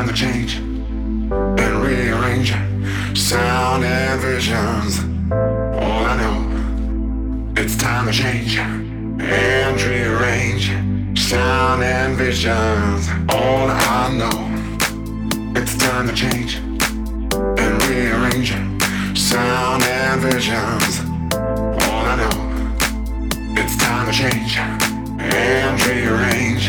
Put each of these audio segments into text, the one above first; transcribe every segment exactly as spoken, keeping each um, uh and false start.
to change and rearrange sound and visions. All I know, it's time to change and rearrange sound and visions. All I know, it's time to change and rearrange sound and visions. All I know, it's time to change and rearrange.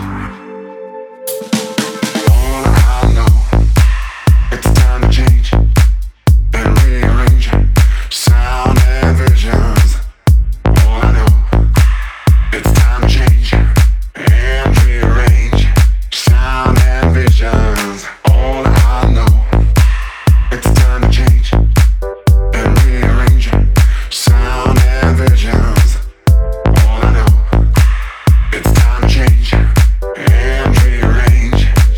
All I know, it's time to change and rearrange sound and visions. All I know, it's time to change and rearrange sound and visions. All I know, it's time to change and rearrange sound and visions. All I know, it's time to change and rearrange.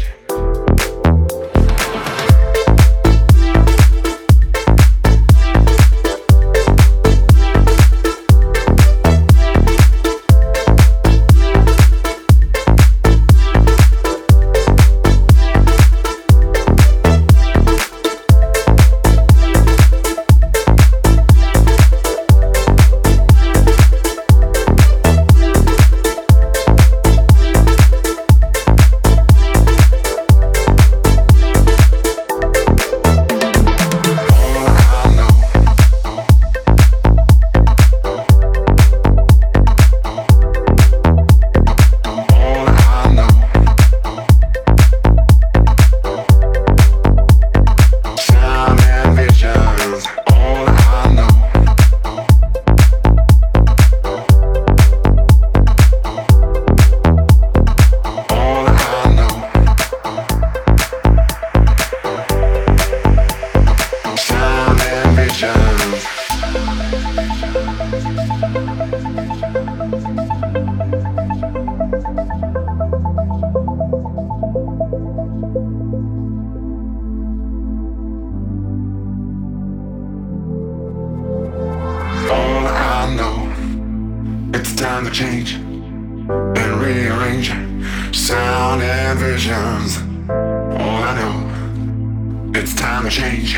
All I know, it's time to change and rearrange sound and visions. All I know, it's time to change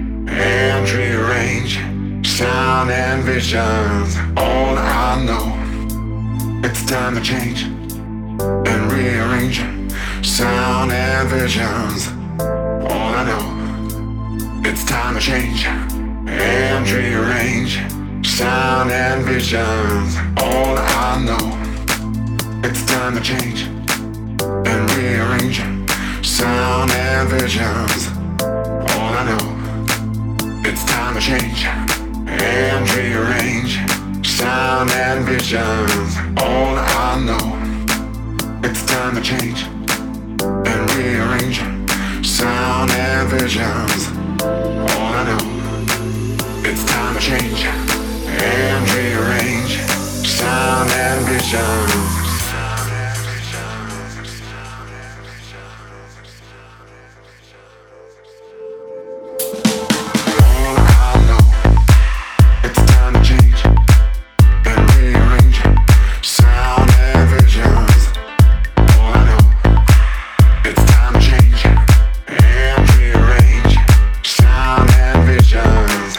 and rearrange sound and visions. All I know, it's time to change and rearrange sound and visions. All I know, it's time to change and rearrange sound and visions. All I know, it's time to change and rearrange sound and visions. All I know, it's time to change and rearrange sound and visions. All I know, it's time to change and rearrange sound and visions. All I know, it's time to change and rearrange sound and visions.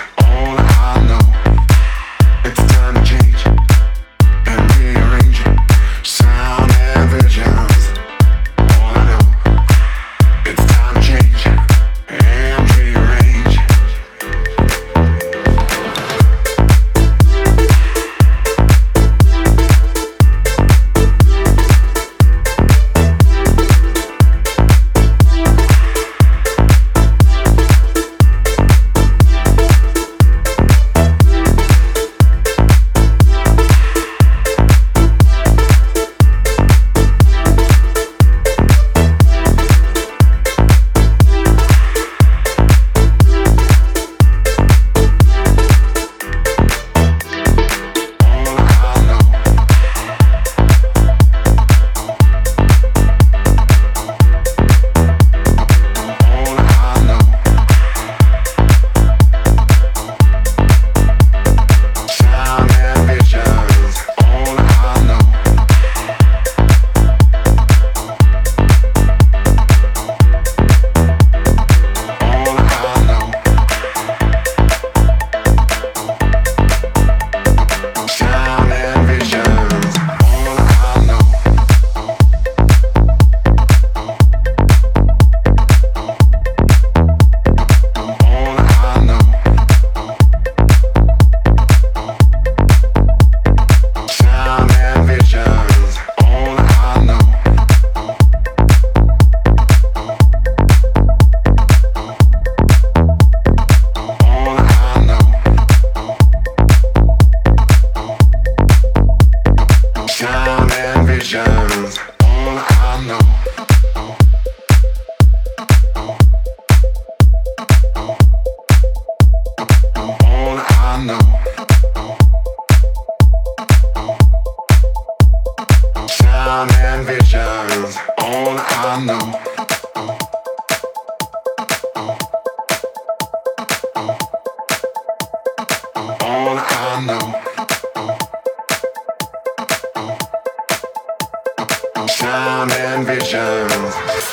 Change and rearrange All I know. Sound and visions.